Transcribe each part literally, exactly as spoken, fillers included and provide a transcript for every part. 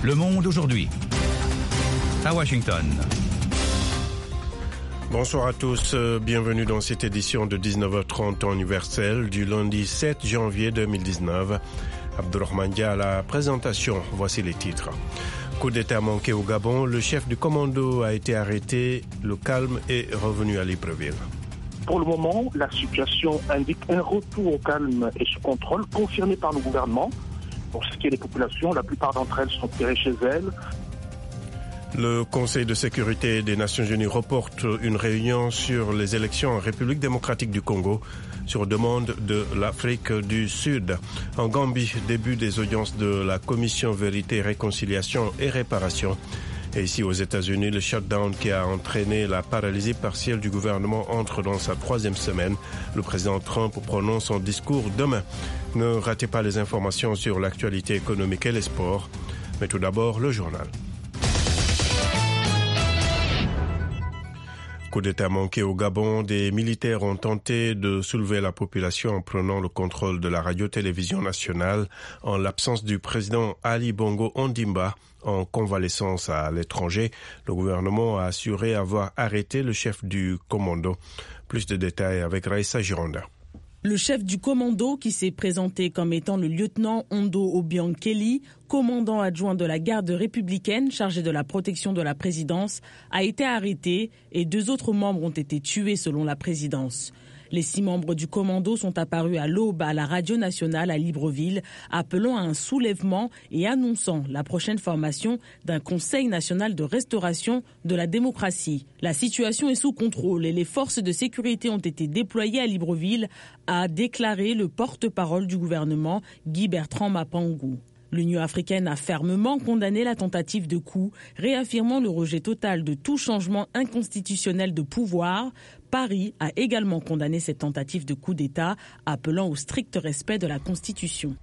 Le Monde aujourd'hui. À Washington. Bonsoir à tous, bienvenue dans cette édition de dix-neuf heures trente temps universel du lundi sept janvier deux mille dix-neuf. Abdourahmane Dia à la présentation, voici les titres. Coup d'État manqué au Gabon, le chef du commando a été arrêté, le calme est revenu à Libreville. Pour le moment, la situation indique un retour au calme et sous contrôle confirmé par le gouvernement. Pour ce qui est des populations, la plupart d'entre elles sont tirées chez elles. Le Conseil de sécurité des Nations Unies reporte une réunion sur les élections en République démocratique du Congo sur demande de l'Afrique du Sud. En Gambie, début des audiences de la Commission Vérité, Réconciliation et Réparation. Et ici aux États-Unis, le shutdown qui a entraîné la paralysie partielle du gouvernement entre dans sa troisième semaine. Le président Trump prononce son discours demain. Ne ratez pas les informations sur l'actualité économique et les sports. Mais tout d'abord, le journal. Coup d'État manqué au Gabon, des militaires ont tenté de soulever la population en prenant le contrôle de la radio-télévision nationale en l'absence du président Ali Bongo Ondimba en convalescence à l'étranger. Le gouvernement a assuré avoir arrêté le chef du commando. Plus de détails avec Raissa Gironda. Le chef du commando, qui s'est présenté comme étant le lieutenant Ondo Obiang Kelly, commandant adjoint de la garde républicaine chargé de la protection de la présidence, a été arrêté et deux autres membres ont été tués selon la présidence. Les six membres du commando sont apparus à l'aube à la radio nationale à Libreville, appelant à un soulèvement et annonçant la prochaine formation d'un Conseil national de restauration de la démocratie. La situation est sous contrôle et les forces de sécurité ont été déployées à Libreville, a déclaré le porte-parole du gouvernement, Guy Bertrand Mapangou. L'Union africaine a fermement condamné la tentative de coup, réaffirmant le rejet total de tout changement inconstitutionnel de pouvoir. Paris a également condamné cette tentative de coup d'État, appelant au strict respect de la Constitution.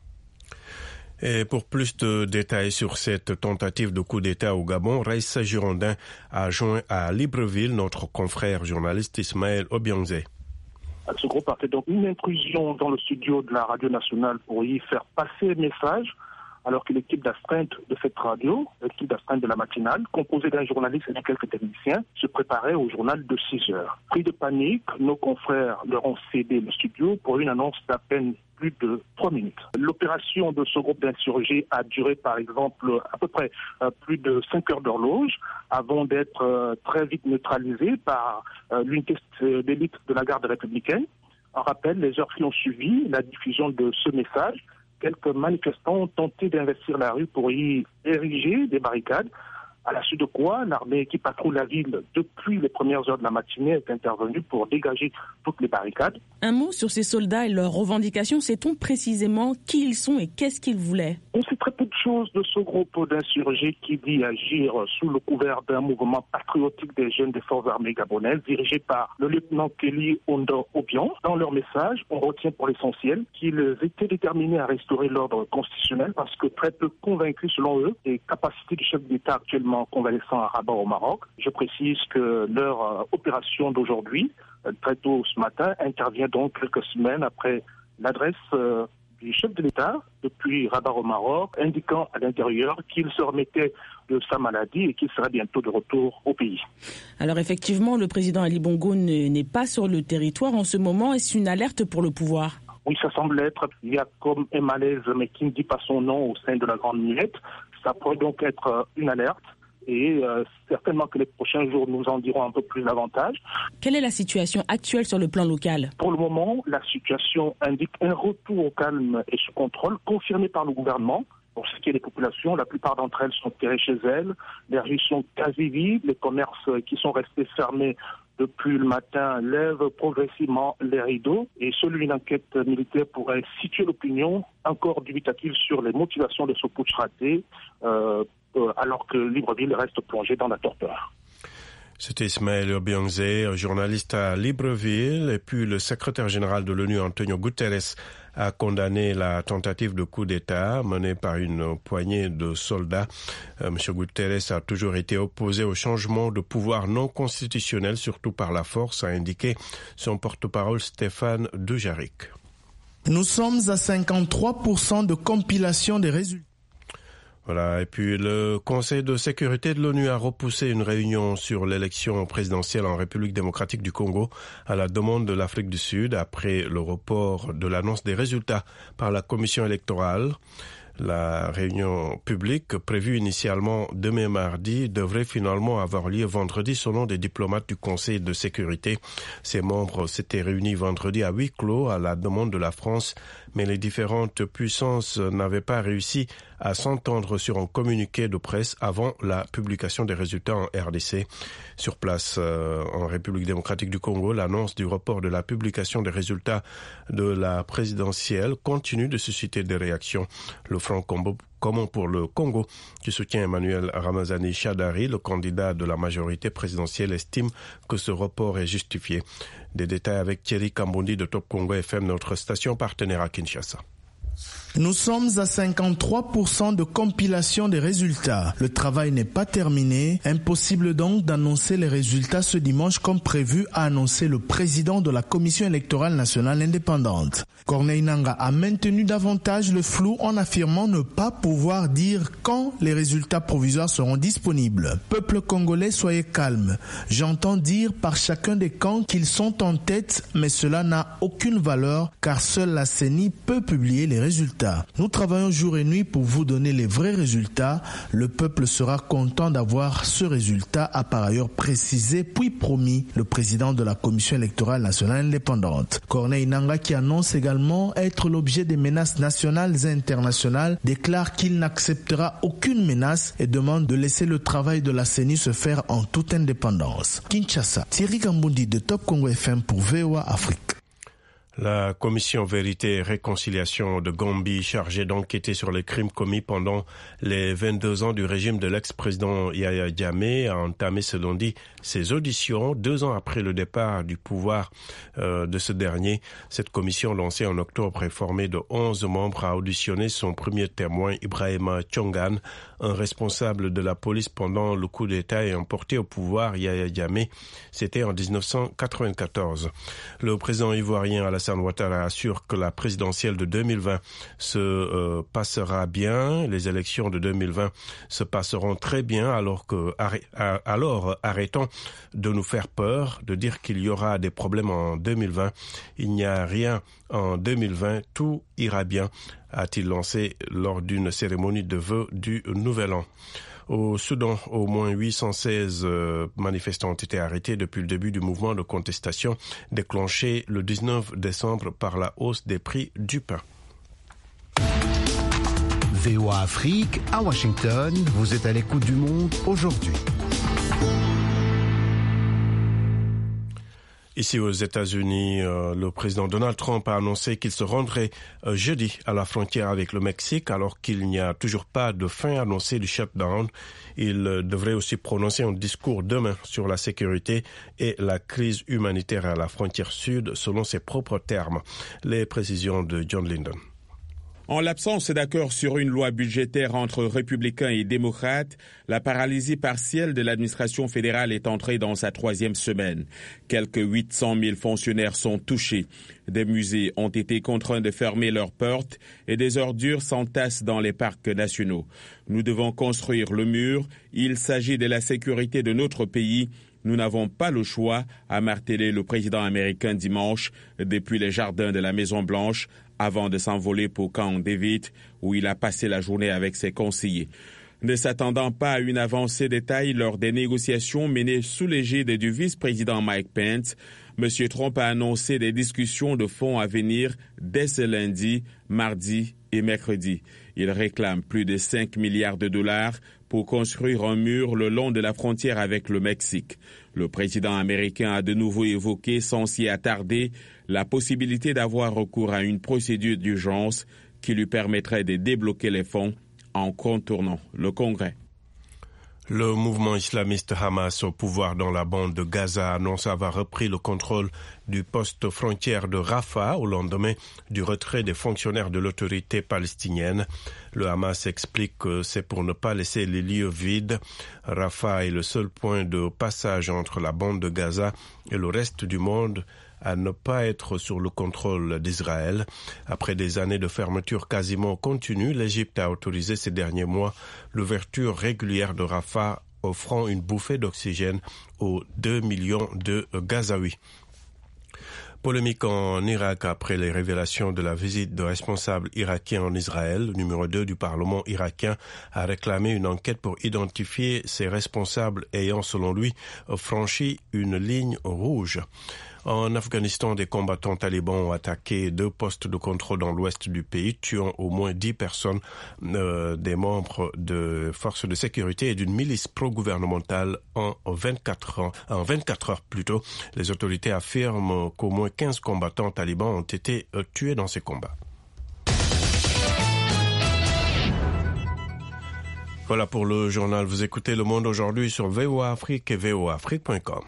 Et pour plus de détails sur cette tentative de coup d'État au Gabon, Raissa Girondin a joint à Libreville notre confrère journaliste Ismaël Obiangze. Ce groupe a fait donc une intrusion dans le studio de la radio nationale pour y faire passer un message, alors que l'équipe d'astreinte de cette radio, l'équipe d'astreinte de la matinale, composée d'un journaliste et de quelques techniciens, se préparait au journal de six heures. Pris de panique, nos confrères leur ont cédé le studio pour une annonce d'à peine plus de trois minutes. L'opération de ce groupe d'insurgés a duré par exemple à peu près euh, plus de cinq heures d'horloge avant d'être euh, très vite neutralisée par euh, l'unité d'élite de la garde républicaine. En rappel, les heures qui ont suivi la diffusion de ce message, quelques manifestants ont tenté d'investir la rue pour y ériger des barricades, à la suite de quoi l'armée qui patrouille la ville depuis les premières heures de la matinée est intervenue pour dégager toutes les barricades. Un mot sur ces soldats et leurs revendications, sait-on précisément qui ils sont et qu'est-ce qu'ils voulaient ? On sait très peu de choses de ce groupe d'insurgés qui dit agir sous le couvert d'un mouvement patriotique des jeunes des forces armées gabonaises dirigé par le lieutenant Kelly Ondo Obiang. Dans leur message, on retient pour l'essentiel qu'ils étaient déterminés à restaurer l'ordre constitutionnel parce que très peu convaincus selon eux des capacités du chef d'État actuellement convalescent à Rabat au Maroc. Je précise que leur euh, opération d'aujourd'hui, euh, très tôt ce matin, intervient donc quelques semaines après l'adresse euh, du chef de l'État depuis Rabat au Maroc, indiquant à l'intérieur qu'il se remettait de sa maladie et qu'il serait bientôt de retour au pays. Alors effectivement, le président Ali Bongo n'est pas sur le territoire en ce moment. Est-ce une alerte pour le pouvoir ? Oui, ça semble être. Il y a comme un malaise, mais qui ne dit pas son nom au sein de la Grande Muette. Ça pourrait donc être une alerte. Et euh, certainement que les prochains jours nous en diront un peu plus davantage. Quelle est la situation actuelle sur le plan local ? Pour le moment, la situation indique un retour au calme et sous contrôle confirmé par le gouvernement. Pour ce qui est des populations, la plupart d'entre elles sont tirées chez elles. Les rues sont quasi vides. Les commerces qui sont restés fermés depuis le matin lèvent progressivement les rideaux. Et seule une enquête militaire pourrait situer l'opinion encore dubitative sur les motivations de ce putsch raté. Euh, alors que Libreville reste plongé dans la torpeur. C'était Ismaël Obiangze, journaliste à Libreville, et puis le secrétaire général de l'ONU, Antonio Guterres, a condamné la tentative de coup d'État menée par une poignée de soldats. Euh, M. Guterres a toujours été opposé au changement de pouvoir non constitutionnel, surtout par la force, a indiqué son porte-parole Stéphane Dujarric. Nous sommes à cinquante-trois pour cent de compilation des résultats. Voilà, et puis le Conseil de sécurité de l'ONU a repoussé une réunion sur l'élection présidentielle en République démocratique du Congo à la demande de l'Afrique du Sud après le report de l'annonce des résultats par la commission électorale. La réunion publique, prévue initialement demain mardi, devrait finalement avoir lieu vendredi selon des diplomates du Conseil de sécurité. Ses membres s'étaient réunis vendredi à huis clos à la demande de la France, mais les différentes puissances n'avaient pas réussi à s'entendre sur un communiqué de presse avant la publication des résultats en R D C. Sur place, euh, en République démocratique du Congo, l'annonce du report de la publication des résultats de la présidentielle continue de susciter des réactions. Le Front commun pour le Congo, qui soutient Emmanuel Ramazani Shadari, le candidat de la majorité présidentielle, estime que ce report est justifié. Des détails avec Thierry Kambondi de Top Congo F M, notre station partenaire à Kinshasa. Nous sommes à cinquante-trois pour cent de compilation des résultats. Le travail n'est pas terminé. Impossible donc d'annoncer les résultats ce dimanche comme prévu, a annoncé le président de la Commission électorale nationale indépendante. Corneille Nangaa a maintenu davantage le flou en affirmant ne pas pouvoir dire quand les résultats provisoires seront disponibles. Peuple congolais, soyez calme. J'entends dire par chacun des camps qu'ils sont en tête, mais cela n'a aucune valeur car seule la C E N I peut publier les résultats. Nous travaillons jour et nuit pour vous donner les vrais résultats. Le peuple sera content d'avoir ce résultat, a par ailleurs précisé puis promis le président de la Commission électorale nationale indépendante. Corneille Nangaa, qui annonce également être l'objet des menaces nationales et internationales, déclare qu'il n'acceptera aucune menace et demande de laisser le travail de la C E N I se faire en toute indépendance. Kinshasa, Thierry Kambondi de Top Congo F M pour V O A Afrique. La commission Vérité et Réconciliation de Gambie, chargée d'enquêter sur les crimes commis pendant les vingt-deux ans du régime de l'ex-président Yahya Jammeh, a entamé ce lundi ses auditions, deux ans après le départ du pouvoir euh, de ce dernier. Cette commission, lancée en octobre et formée de onze membres, a auditionné son premier témoin, Ibrahima Chongan, un responsable de la police pendant le coup d'État et emporté au pouvoir Yahya Jammeh. C'était en dix-neuf cent quatre-vingt-quatorze. Le président ivoirien Alassane Ouattara assure que la présidentielle de deux mille vingt se euh, passera bien. Les élections de deux mille vingt se passeront très bien, alors que alors arrêtons de nous faire peur, de dire qu'il y aura des problèmes en deux mille vingt. Il n'y a rien en deux mille vingt, tout ira bien, a-t-il lancé lors d'une cérémonie de vœux du Nouvel An. Au Soudan, au moins huit cent seize euh, manifestants ont été arrêtés depuis le début du mouvement de contestation déclenché le dix-neuf décembre par la hausse des prix du pain. V O A Afrique, à Washington, vous êtes à l'écoute du monde aujourd'hui. Ici aux États-Unis, euh, le président Donald Trump a annoncé qu'il se rendrait euh, jeudi à la frontière avec le Mexique alors qu'il n'y a toujours pas de fin annoncée du shutdown. Il euh, devrait aussi prononcer un discours demain sur la sécurité et la crise humanitaire à la frontière sud selon ses propres termes. Les précisions de John Linden. En l'absence d'accord sur une loi budgétaire entre républicains et démocrates, la paralysie partielle de l'administration fédérale est entrée dans sa troisième semaine. Quelques huit cent mille fonctionnaires sont touchés. Des musées ont été contraints de fermer leurs portes et des ordures s'entassent dans les parcs nationaux. Nous devons construire le mur. Il s'agit de la sécurité de notre pays. Nous n'avons pas le choix, a martelé le président américain dimanche depuis les jardins de la Maison-Blanche, avant de s'envoler pour Camp David, où il a passé la journée avec ses conseillers. Ne s'attendant pas à une avancée de taille lors des négociations menées sous l'égide du vice-président Mike Pence, M. Trump a annoncé des discussions de fonds à venir dès ce lundi, mardi et mercredi. Il réclame plus de cinq milliards de dollars pour construire un mur le long de la frontière avec le Mexique. Le président américain a de nouveau évoqué, sans s'y attarder, la possibilité d'avoir recours à une procédure d'urgence qui lui permettrait de débloquer les fonds en contournant le Congrès. Le mouvement islamiste Hamas au pouvoir dans la bande de Gaza annonce avoir repris le contrôle du poste frontière de Rafah au lendemain du retrait des fonctionnaires de l'autorité palestinienne. Le Hamas explique que c'est pour ne pas laisser les lieux vides. Rafah est le seul point de passage entre la bande de Gaza et le reste du monde, à ne pas être sous le contrôle d'Israël. Après des années de fermeture quasiment continue, l'Égypte a autorisé ces derniers mois l'ouverture régulière de Rafah, offrant une bouffée d'oxygène aux deux millions de Gazaouis. Polémique en Irak après les révélations de la visite de responsables irakiens en Israël. Le numéro deux du Parlement irakien a réclamé une enquête pour identifier ces responsables ayant, selon lui, franchi une ligne rouge. En Afghanistan, des combattants talibans ont attaqué deux postes de contrôle dans l'ouest du pays, tuant au moins dix personnes, euh, des membres de forces de sécurité et d'une milice pro-gouvernementale en vingt-quatre ans, en vingt-quatre heures plus tôt. Les autorités affirment qu'au moins quinze combattants talibans ont été euh, tués dans ces combats. Voilà pour le journal. Vous écoutez Le Monde aujourd'hui sur V O A Afrique et V O A Afrique point com.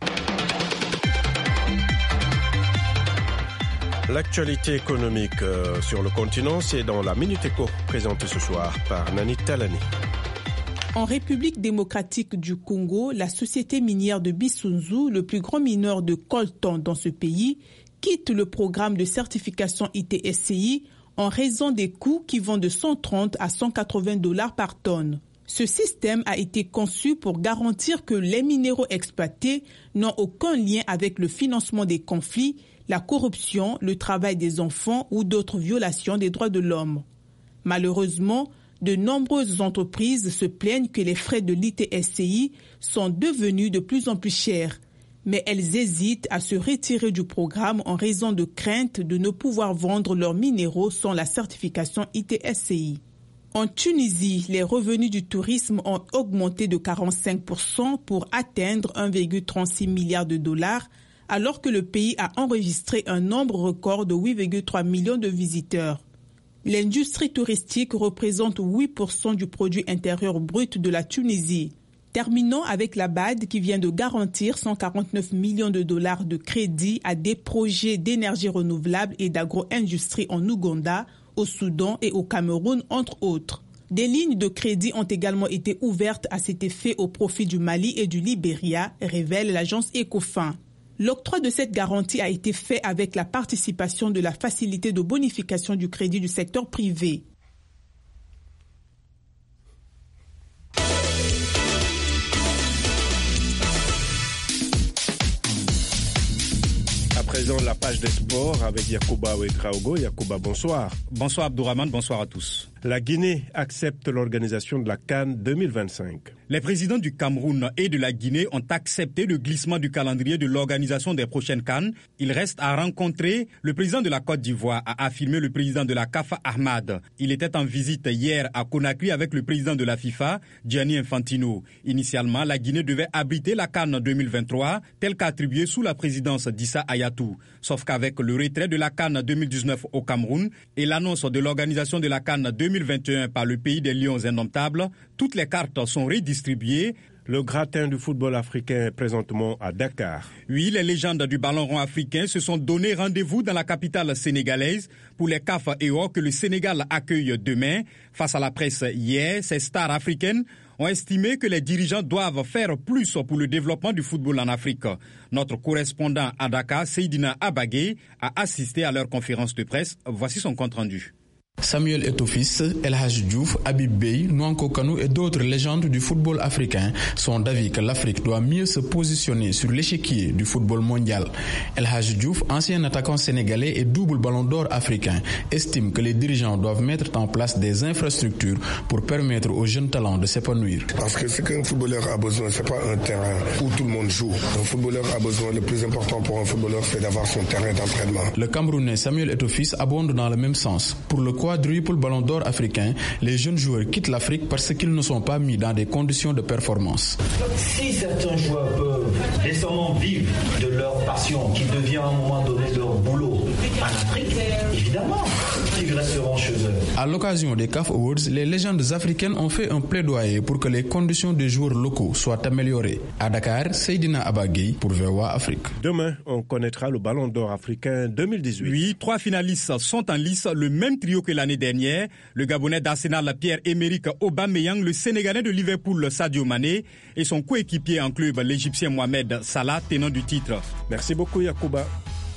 L'actualité économique euh, sur le continent, c'est dans la Minute Éco, présentée ce soir par Nani Talani. En République démocratique du Congo, la société minière de Bissounzou, le plus grand mineur de coltan dans ce pays, quitte le programme de certification I T S C I en raison des coûts qui vont de cent trente à cent quatre-vingts dollars par tonne. Ce système a été conçu pour garantir que les minéraux exploités n'ont aucun lien avec le financement des conflits, la corruption, le travail des enfants ou d'autres violations des droits de l'homme. Malheureusement, de nombreuses entreprises se plaignent que les frais de l'I T S C I sont devenus de plus en plus chers, mais elles hésitent à se retirer du programme en raison de crainte de ne pouvoir vendre leurs minéraux sans la certification I T S C I. En Tunisie, les revenus du tourisme ont augmenté de quarante-cinq pour cent pour atteindre un virgule trente-six milliard de dollars, alors que le pays a enregistré un nombre record de huit virgule trois millions de visiteurs. L'industrie touristique représente huit pour cent du produit intérieur brut de la Tunisie. Terminons avec la B A D qui vient de garantir cent quarante-neuf millions de dollars de crédit à des projets d'énergie renouvelable et d'agro-industrie en Ouganda, au Soudan et au Cameroun, entre autres. Des lignes de crédit ont également été ouvertes à cet effet au profit du Mali et du Libéria, révèle l'agence Ecofin. L'octroi de cette garantie a été fait avec la participation de la facilité de bonification du crédit du secteur privé. À présent, la page des sports avec Yacouba Ouedraogo. Yacouba, bonsoir. Bonsoir Abdourahmane, bonsoir à tous. La Guinée accepte l'organisation de la CAN deux mille vingt-cinq. Les présidents du Cameroun et de la Guinée ont accepté le glissement du calendrier de l'organisation des prochaines CAN. Il reste à rencontrer le président de la Côte d'Ivoire, a affirmé le président de la C A F, Ahmad. Il était en visite hier à Conakry avec le président de la FIFA, Gianni Infantino. Initialement, la Guinée devait abriter la CAN deux mille vingt-trois, telle qu'attribuée sous la présidence d'Issa Hayatou. Sauf qu'avec le retrait de la CAN deux mille dix-neuf au Cameroun et l'annonce de l'organisation de la CAN deux mille vingt et un par le pays des lions indomptables, toutes les cartes sont redistribuées. Le gratin du football africain est présentement à Dakar. Oui, les légendes du ballon rond africain se sont donné rendez-vous dans la capitale sénégalaise pour les C A F et O que le Sénégal accueille demain. Face à la presse hier, ces stars africaines ont estimé que les dirigeants doivent faire plus pour le développement du football en Afrique. Notre correspondant à Dakar, Seydina Abagé, a assisté à leur conférence de presse. Voici son compte-rendu. Samuel Eto'o-Fils, El Hadji Diouf, Habib Beye, Nwankwo Kanu et d'autres légendes du football africain sont d'avis que l'Afrique doit mieux se positionner sur l'échiquier du football mondial. El Hadji Diouf, ancien attaquant sénégalais et double ballon d'or africain, estime que les dirigeants doivent mettre en place des infrastructures pour permettre aux jeunes talents de s'épanouir. Parce que ce qu'un footballeur a besoin, c'est pas un terrain où tout le monde joue. Un footballeur a besoin, le plus important pour un footballeur, c'est d'avoir son terrain d'entraînement. Le Camerounais Samuel Eto'o-Fils abonde dans le même sens. Pour le quadruple ballon d'or africain, les jeunes joueurs quittent l'Afrique parce qu'ils ne sont pas mis dans des conditions de performance. Si certains joueurs peuvent décemment vivre de leur passion, qui devient à un moment donné leur boulot en Afrique, évidemment, ils resteront chez eux. À l'occasion des C A F Awards, les légendes africaines ont fait un plaidoyer pour que les conditions des joueurs locaux soient améliorées. À Dakar, Seydina Abagui pour V O A Afrique. Demain, on connaîtra le ballon d'or africain deux mille dix-huit. Oui, trois finalistes sont en lice, le même trio que l'année dernière. Le Gabonais d'Arsenal Pierre-Emerick Aubameyang, le Sénégalais de Liverpool Sadio Mané et son coéquipier en club l'Égyptien Mohamed Salah, tenant du titre. Merci beaucoup Yacouba.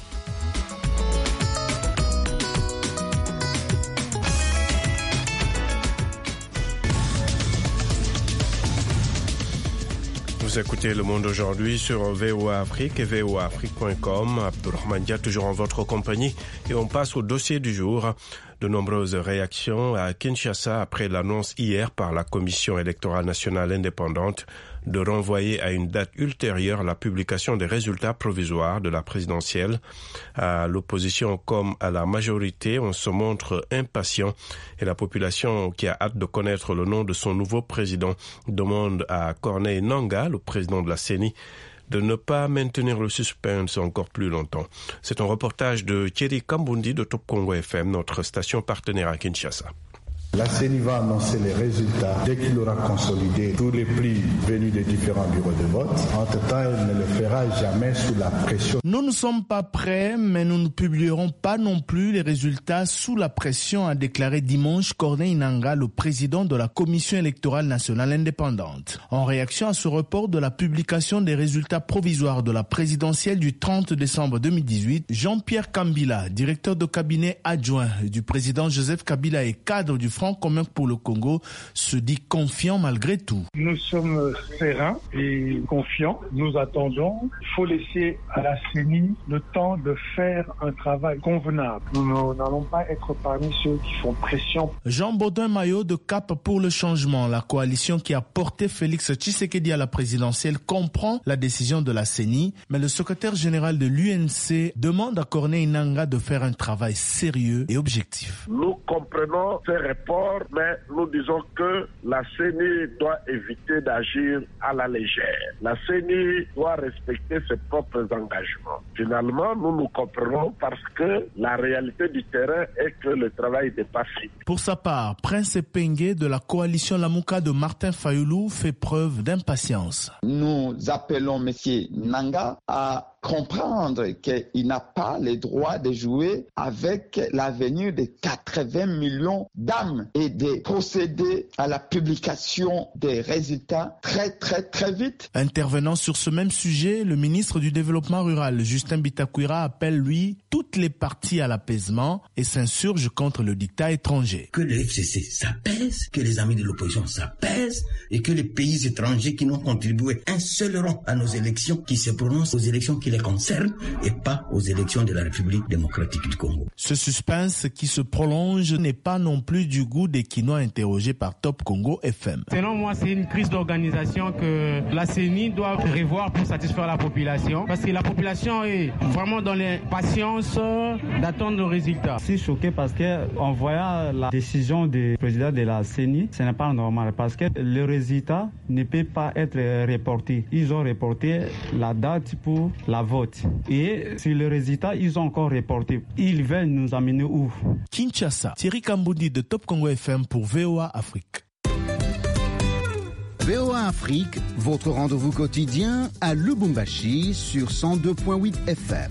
Vous écoutez Le Monde aujourd'hui sur V O A Afrique et V O A Afrique point com. Abdourahmane Dia toujours en votre compagnie et on passe au dossier du jour. De nombreuses réactions à Kinshasa après l'annonce hier par la Commission électorale nationale indépendante de renvoyer à une date ultérieure la publication des résultats provisoires de la présidentielle. À l'opposition comme à la majorité, on se montre impatient et la population qui a hâte de connaître le nom de son nouveau président demande à Corneille Nangaa, le président de la C E N I, de ne pas maintenir le suspense encore plus longtemps. C'est un reportage de Thierry Kambundi de Top Congo F M, notre station partenaire à Kinshasa. La C E N I va annoncer les résultats dès qu'il aura consolidé tous les prix venus des différents bureaux de vote. Entre-temps, elle ne le fera jamais sous la pression. Nous ne sommes pas prêts, mais nous ne publierons pas non plus les résultats sous la pression, a déclaré dimanche Corneille Nangaa, le président de la Commission électorale nationale indépendante. En réaction à ce report de la publication des résultats provisoires de la présidentielle du trente décembre deux mille dix-huit, Jean-Pierre Kambila, directeur de cabinet adjoint du président Joseph Kabila et cadre du Front commun pour le Congo, se dit confiant malgré tout. Nous sommes sereins et confiants. Nous attendons. Il faut laisser à la C E N I le temps de faire un travail convenable. Nous n'allons pas être parmi ceux qui font pression. Jean Baudin Maillot de Cap pour le changement, la coalition qui a porté Félix Tshisekedi à la présidentielle, comprend la décision de la C E N I, mais le secrétaire général de l'U N C demande à Corneille Nangaa de faire un travail sérieux et objectif. Nous comprenons ces réponses, mais nous disons que la C E N I doit éviter d'agir à la légère. La C E N I doit respecter ses propres engagements. Finalement, nous nous comprenons parce que la réalité du terrain est que le travail n'est pas fini. Pour sa part, Prince Epenge de la coalition Lamuka de Martin Fayoulou fait preuve d'impatience. Nous appelons M. Nangaa à comprendre qu'il n'a pas le droit de jouer avec l'avenir de quatre-vingts millions d'âmes et de procéder à la publication des résultats très très très vite. Intervenant sur ce même sujet, le ministre du Développement rural, Justin Bitakwira, appelle lui toutes les parties à l'apaisement et s'insurge contre le dictat étranger. Que le F C C s'apaise, que les amis de l'opposition s'apaisent et que les pays étrangers qui n'ont contribué un seul rond à nos élections, qui se prononcent aux élections qui les concernent et pas aux élections de la République démocratique du Congo. Ce suspense qui se prolonge n'est pas non plus du goût des Quinois interrogés par Top Congo F M. Selon moi, c'est une crise d'organisation que la C E N I doit revoir pour satisfaire la population, parce que la population est vraiment dans l'impatience d'attendre le résultat. Je suis choqué parce qu'en voyant la décision du président de la C E N I, ce n'est pas normal parce que le résultat ne peut pas être reporté. Ils ont reporté la date pour la vote. Et sur le résultat, ils ont encore reporté. Ils veulent nous amener où? Kinshasa, Thierry Kambundi de Top Congo F M pour V O A Afrique. V O A Afrique, votre rendez-vous quotidien à Lubumbashi sur cent deux virgule huit F M.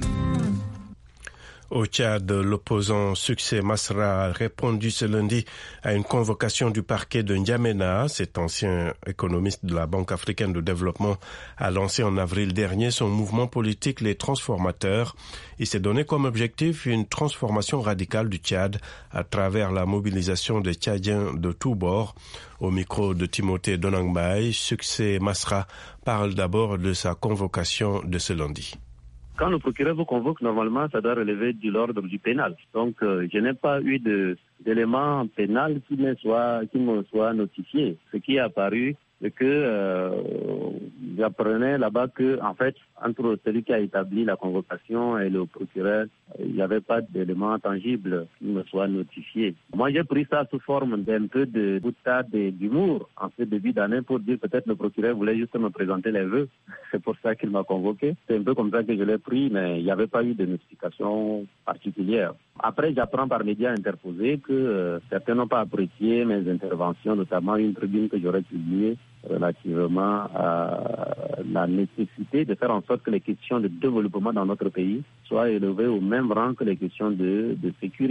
Au Tchad, l'opposant Succès Masra a répondu ce lundi à une convocation du parquet de N'Djamena. Cet ancien économiste de la Banque africaine de développement a lancé en avril dernier son mouvement politique Les Transformateurs. Il s'est donné comme objectif une transformation radicale du Tchad à travers la mobilisation des Tchadiens de tous bords. Au micro de Timothée Donangbaï, Succès Masra parle d'abord de sa convocation de ce lundi. Quand le procureur vous convoque, normalement, ça doit relever de l'ordre du pénal. Donc, euh, je n'ai pas eu de, d'éléments pénals qui me soient, qui me soient notifiés. Ce qui est apparu, c'est que euh, j'apprenais là-bas que, en fait, entre celui qui a établi la convocation et le procureur, il n'y avait pas d'éléments tangibles qui me soient notifiés. Moi, j'ai pris ça sous forme d'un peu de boutade d'humour en ce début d'année pour dire peut-être le procureur voulait juste me présenter les vœux. C'est pour ça qu'il m'a convoqué. C'est un peu comme ça que je l'ai pris, mais il n'y avait pas eu de notification particulière. Après, j'apprends par médias interposés que euh, certains n'ont pas apprécié mes interventions, notamment une tribune que j'aurais publiée relativement à la nécessité de faire en sorte que les questions de développement dans notre pays soient élevées au même rang que les questions de, de sécurité.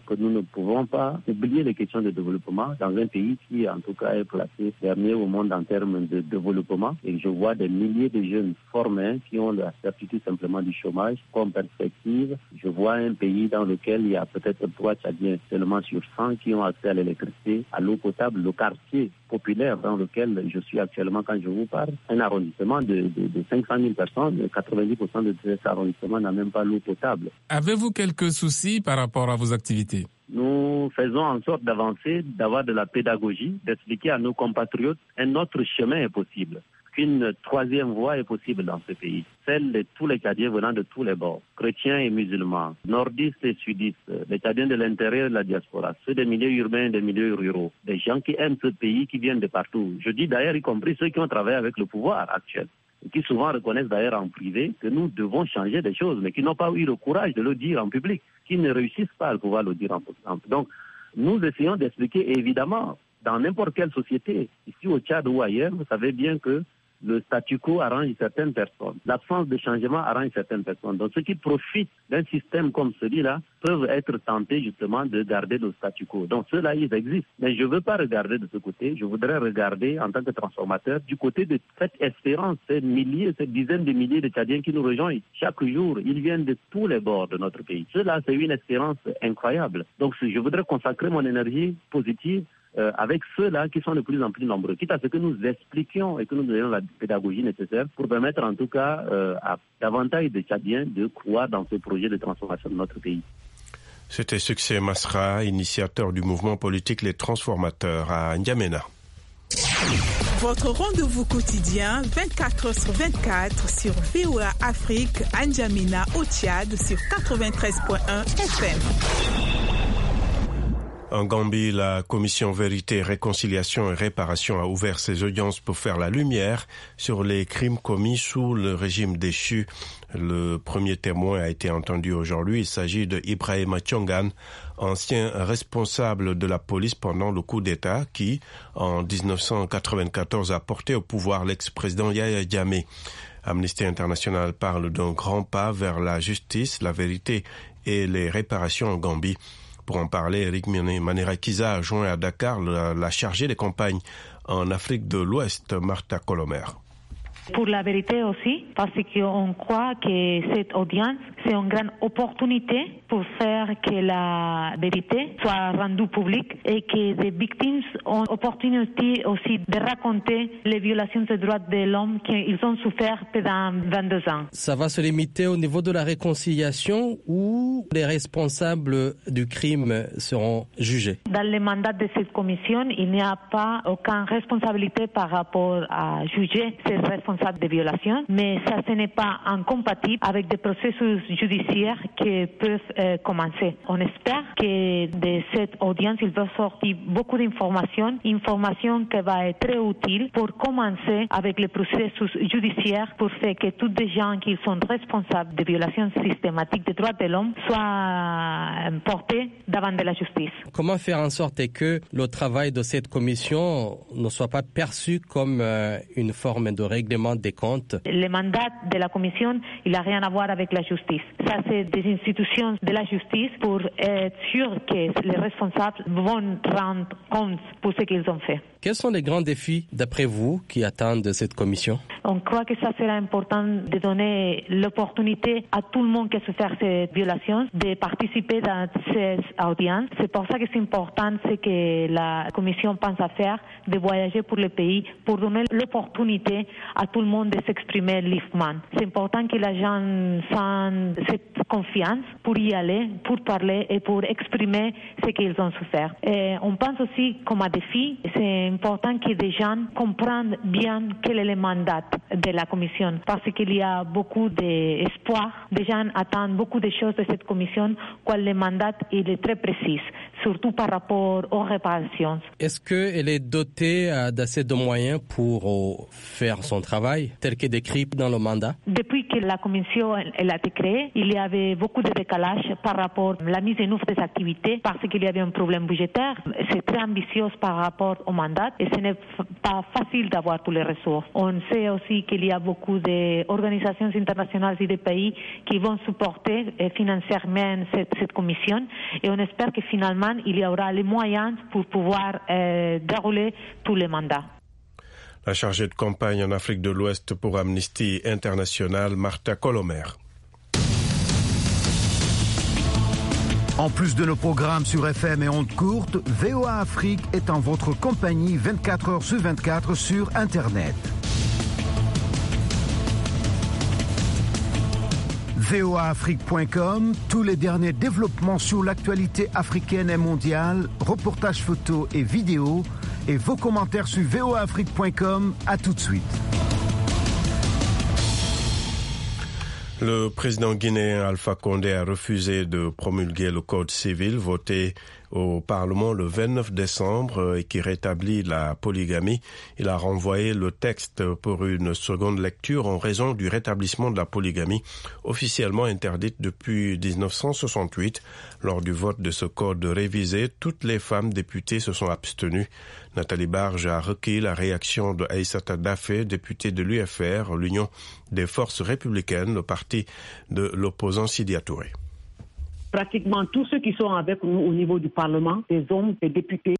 que nous ne pouvons pas oublier les questions de développement dans un pays qui, en tout cas, est placé dernier au monde en termes de développement. Et je vois des milliers de jeunes formés qui ont la certitude simplement du chômage comme perspective. Je vois un pays dans lequel il y a peut-être trois Tchadiens seulement sur cent qui ont accès à l'électricité, à l'eau potable, le quartier populaire dans lequel je suis actuellement quand je vous parle, un arrondissement de, de, de cinq cent mille personnes, quatre-vingt-dix pour cent de cet arrondissement n'a même pas l'eau potable. Avez-vous quelques soucis par rapport à vos activités? Nous faisons en sorte d'avancer, d'avoir de la pédagogie, d'expliquer à nos compatriotes un autre chemin est possible, qu'une troisième voie est possible dans ce pays, celle de tous les Tchadiens venant de tous les bords, chrétiens et musulmans, nordistes et sudistes, les Tchadiens de l'intérieur et de la diaspora, ceux des milieux urbains et des milieux ruraux, des gens qui aiment ce pays, qui viennent de partout. Je dis d'ailleurs y compris ceux qui ont travaillé avec le pouvoir actuel, et qui souvent reconnaissent d'ailleurs en privé que nous devons changer des choses, mais qui n'ont pas eu le courage de le dire en public, qui ne réussissent pas à pouvoir le dire en public. Donc, nous essayons d'expliquer, et évidemment, dans n'importe quelle société, ici au Tchad ou ailleurs, vous savez bien que le statu quo arrange certaines personnes. L'absence de changement arrange certaines personnes. Donc ceux qui profitent d'un système comme celui-là peuvent être tentés justement de garder le statu quo. Donc ceux-là, ils existent. Mais je ne veux pas regarder de ce côté. Je voudrais regarder en tant que transformateur du côté de cette espérance, ces milliers, ces dizaines de milliers de Tchadiens qui nous rejoignent chaque jour. Ils viennent de tous les bords de notre pays. Ceux-là, c'est une espérance incroyable. Donc je voudrais consacrer mon énergie positive Euh, avec ceux-là qui sont de plus en plus nombreux, quitte à ce que nous expliquions et que nous ayons la pédagogie nécessaire pour permettre en tout cas euh, à davantage de Tchadiens de croire dans ce projet de transformation de notre pays. C'était Succès Masra, initiateur du mouvement politique Les Transformateurs à N'Djamena. Votre rendez-vous quotidien vingt-quatre heures sur vingt-quatre sur V O A Afrique à N'Djamena au Tchad sur quatre-vingt-treize point un F M. En Gambie, la commission Vérité, Réconciliation et Réparation a ouvert ses audiences pour faire la lumière sur les crimes commis sous le régime déchu. Le premier témoin a été entendu aujourd'hui. Il s'agit de Ibrahima Tchongan, ancien responsable de la police pendant le coup d'État qui, en dix-neuf cent quatre-vingt-quatorze, a porté au pouvoir l'ex-président Yahya Jammeh. Amnesty International parle d'un grand pas vers la justice, la vérité et les réparations en Gambie. Pour en parler, Eric Manirakiza a joint à Dakar la, la chargée des campagnes en Afrique de l'Ouest, Martha Colomer. Pour la vérité aussi, parce qu'on croit que cette audience, c'est une grande opportunité pour faire que la vérité soit rendue publique et que les victimes ont l'opportunité aussi de raconter les violations des droits de l'homme qu'ils ont souffert pendant vingt-deux ans. Ça va se limiter au niveau de la réconciliation ou les responsables du crime seront jugés? Dans le mandat de cette commission, il n'y a pas aucune responsabilité par rapport à juger ces responsables de violation, mais ça ce n'est pas incompatible avec des processus judiciaires qui peuvent euh, commencer. On espère que de cette audience, il va sortir beaucoup d'informations, informations qui vont être très utiles pour commencer avec les processus judiciaires pour faire que tous les gens qui sont responsables de violations systématiques des droits de l'homme soient portés devant de la justice. Comment faire en sorte que le travail de cette commission ne soit pas perçu comme euh, une forme de règlement des comptes? Le mandat de la commission, il n'a rien à voir avec la justice. Ça, c'est des institutions de la justice pour être sûr que les responsables vont rendre compte pour ce qu'ils ont fait. Quels sont les grands défis, d'après vous, qui attendent cette commission? On croit que ça sera important de donner l'opportunité à tout le monde qui a souffert ces violations de participer dans ces audiences. C'est pour ça que c'est important ce que la commission pense à faire, de voyager pour le pays, pour donner l'opportunité à tout le monde de s'exprimer librement. C'est important que les gens sentent cette confiance pour y aller, pour parler et pour exprimer ce qu'ils ont souffert. Et on pense aussi comme un défi, c'est important que les gens comprennent bien quel est le mandat de la commission, parce qu'il y a beaucoup d'espoir. Les gens attendent beaucoup de choses de cette commission, quand le mandat il est très précis, surtout par rapport aux réparations. Est-ce qu'elle est dotée d'assez de moyens pour faire son travail, tel que décrit dans le mandat? Depuis que la commission elle a été créée, il y avait beaucoup de décalage par rapport à la mise en œuvre des activités, parce qu'il y avait un problème budgétaire. C'est très ambitieux par rapport au mandat. mandat et ce n'est pas facile d'avoir toutes les ressources. On sait aussi qu'il y a beaucoup d'organisations internationales et de pays qui vont supporter financièrement cette, cette commission et on espère que finalement il y aura les moyens pour pouvoir euh, dérouler tous les mandats. La chargée de campagne en Afrique de l'Ouest pour Amnesty International, Martha Colomer. En plus de nos programmes sur F M et ondes courtes, V O A Afrique est en votre compagnie vingt-quatre heures sur vingt-quatre sur Internet. V O A Afrique point com, tous les derniers développements sur l'actualité africaine et mondiale, reportages photos et vidéos, et vos commentaires sur V O A Afrique point com. À tout de suite. Le président guinéen Alpha Condé a refusé de promulguer le code civil voté au Parlement le vingt-neuf décembre et qui rétablit la polygamie. Il a renvoyé le texte pour une seconde lecture en raison du rétablissement de la polygamie officiellement interdite depuis dix-neuf cent soixante-huit. Lors du vote de ce code révisé, toutes les femmes députées se sont abstenues. Nathalie Barge a requis la réaction de Aïssata Daffé, députée de l'U F R, l'Union des forces républicaines, le parti de l'opposant Sidi Touré. Pratiquement tous ceux qui sont avec nous au niveau du Parlement, des hommes, des députés,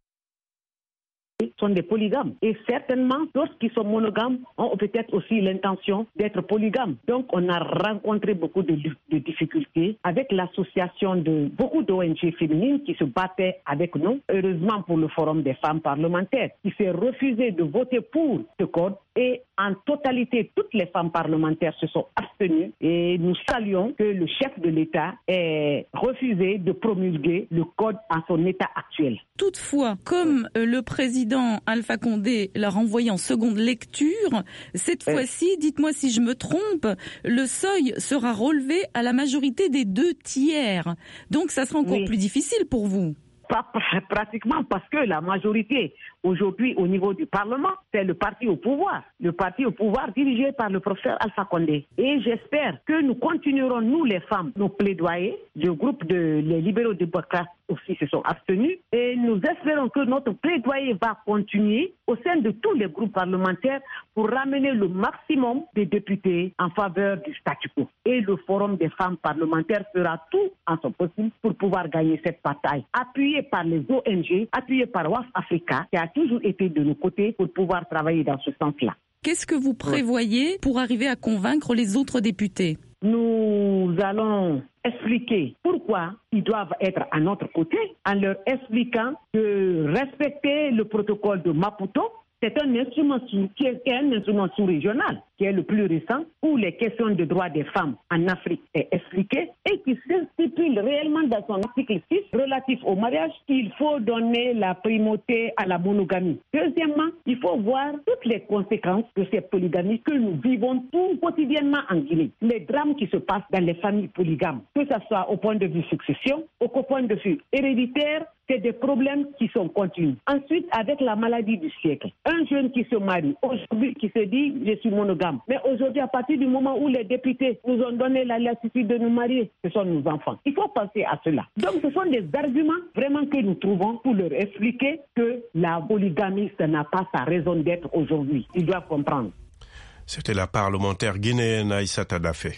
sont des polygames. Et certainement, d'autres qui sont monogames ont peut-être aussi l'intention d'être polygames. Donc, on a rencontré beaucoup de, de difficultés avec l'association de beaucoup d'O N G féminines qui se battaient avec nous. Heureusement pour le Forum des femmes parlementaires, qui s'est refusé de voter pour ce code. Et en totalité, toutes les femmes parlementaires se sont abstenues et nous saluons que le chef de l'État ait refusé de promulguer le code en son état actuel. Toutefois, comme le président Alpha Condé l'a renvoyé en seconde lecture, cette euh. fois-ci, dites-moi si je me trompe, le seuil sera relevé à la majorité des deux tiers. Donc ça sera encore oui. plus difficile pour vous. Pas pratiquement parce que la majorité aujourd'hui au niveau du Parlement, c'est le parti au pouvoir. Le parti au pouvoir dirigé par le professeur Alpha Condé. Et j'espère que nous continuerons, nous les femmes, nos plaidoyers. Le groupe de les libéraux démocrates aussi se sont abstenus. Et nous espérons que notre plaidoyer va continuer au sein de tous les groupes parlementaires pour ramener le maximum de députés en faveur du statu quo. Et le Forum des femmes parlementaires fera tout en son possible pour pouvoir gagner cette bataille. Appuyé par les O N G, appuyé par W A F Africa, qui a toujours été de nos côtés pour pouvoir travailler dans ce sens-là. Qu'est-ce que vous prévoyez pour arriver à convaincre les autres députés ? Nous allons expliquer pourquoi ils doivent être à notre côté en leur expliquant que respecter le protocole de Maputo, c'est un instrument sous, qui est un instrument sous-régional, qui est le plus récent, où les questions de droits des femmes en Afrique est expliquées et qui stipule réellement dans son article six relatif au mariage qu'il faut donner la primauté à la monogamie. Deuxièmement, il faut voir toutes les conséquences de cette polygamie que nous vivons tout quotidiennement en Guinée. Les drames qui se passent dans les familles polygames, que ce soit au point de vue succession, au point de vue héréditaire, c'est des problèmes qui sont continus. Ensuite, avec la maladie du siècle, un jeune qui se marie, aujourd'hui qui se dit « je suis monogame ». Mais aujourd'hui, à partir du moment où les députés nous ont donné la latitude de nous marier, ce sont nos enfants. Il faut penser à cela. Donc, ce sont des arguments vraiment que nous trouvons pour leur expliquer que la polygamie, ça n'a pas sa raison d'être aujourd'hui. Ils doivent comprendre. C'était la parlementaire guinéenne Aïssata Daffé.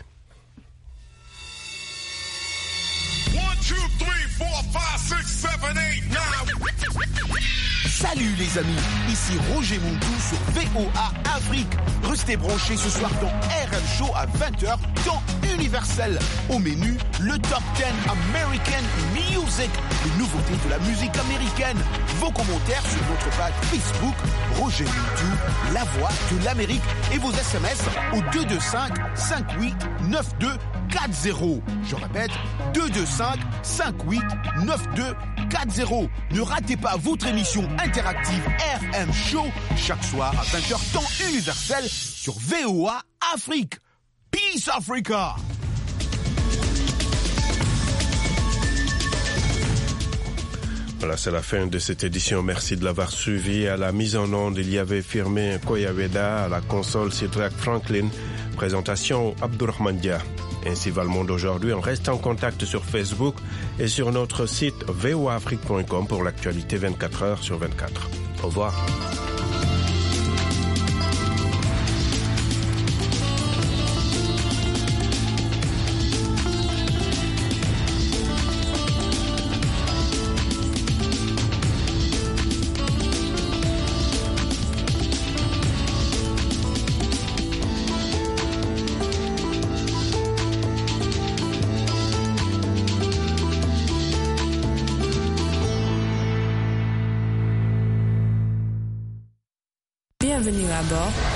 Salut les amis, ici Roger Muntou sur V O A Afrique. Restez branchés ce soir dans R M Show à vingt heures, temps universel. Au menu, le Top dix American Music, les nouveautés de la musique américaine. Vos commentaires sur notre page Facebook, Roger Muntou, la voix de l'Amérique, et vos S M S au deux deux cinq, cinq huit neuf deux quatre zéro. Je répète, deux deux cinq, cinq huit neuf deux quatre zéro. Ne ratez pas votre émission interactive R M Show chaque soir à vingt heures temps universel sur V O A Afrique. Peace Africa. Voilà, c'est la fin de cette édition. Merci de l'avoir suivi. À la mise en onde, il y avait Firmin Koyaweda, à la console Sidrak Franklin, présentation Abdourahmane Dia. Ainsi va le monde aujourd'hui. On reste en contact sur Facebook et sur notre site v o a afrique point com pour l'actualité vingt-quatre heures sur vingt-quatre. Au revoir. Bienvenue à bord.